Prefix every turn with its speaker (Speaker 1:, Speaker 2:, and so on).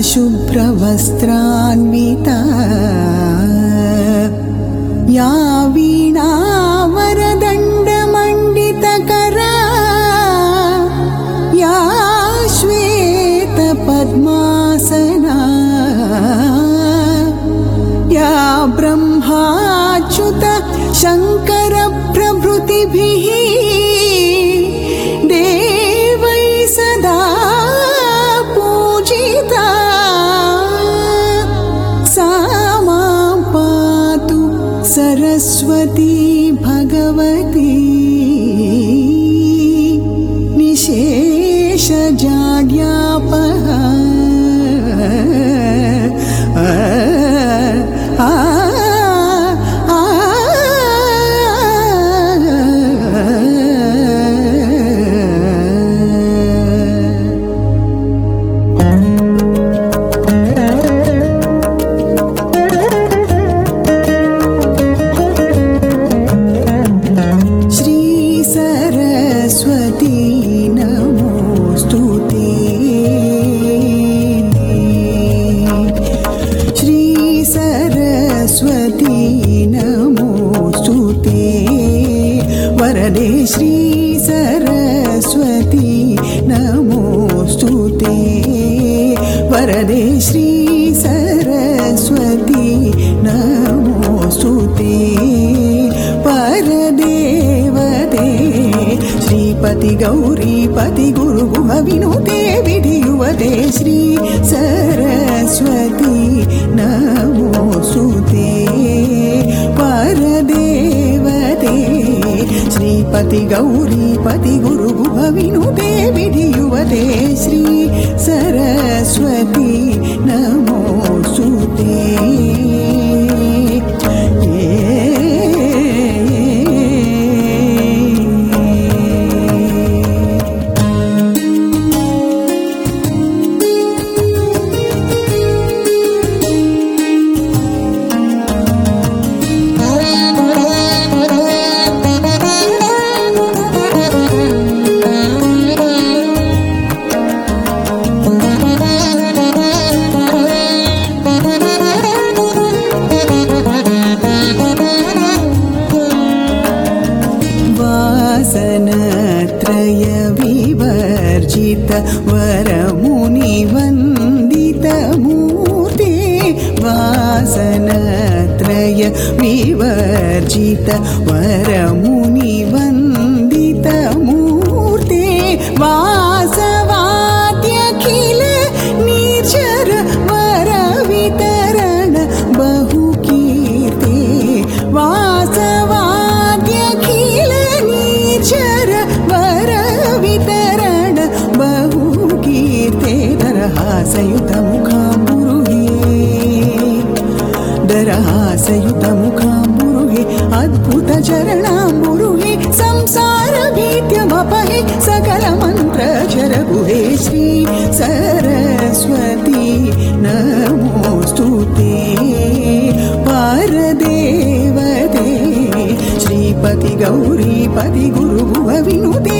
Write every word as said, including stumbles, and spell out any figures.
Speaker 1: शुभ्रवस्त्रान्विता या वीणा वरदण्डमण्डितकरा या श्वेतपद्मासना या ब्रह्माच्युत शङ्कर प्रभृतिभिः देवै सदा पूजिता सा मां पातु सरस्वती भगवती निशेषजाड्यापहा श्री सरस्वती नमोस्तुते वरदे श्री सरस्वती नमोस्तुते परदेवते श्रीपति गौरीपति गुरुगुह विनुते विधियुवते श्री सरस्वती नमोस्तुते परदेवते श्रीपति गौरीपति गुरुगुह विनुते विधियुवते श्री सरस्वती नमोस्तुते वासनत्रय विवर्जित वरमुनिवन्दित मूर्ते वासनत्रय विवर्जित वरमुनिवन्दित मूर्ते वासवाद्यखिल निर्झर वरवितरण बहुकीर्ते वासवाद्यखिल निर्झर वरवितरण बहुकीर्ते दरहासयुतमुखाम्बुरुहे दरहासयुतमुखाम्बुरुहे अद्भुतचरणाम्बुरुहे संसारभीत्यमपहे सकलमन्त्रचरगुहे श्री सरस्वती नमोस्तुते परदेवते श्रीपति गौरीपति गुरुगुह विनुते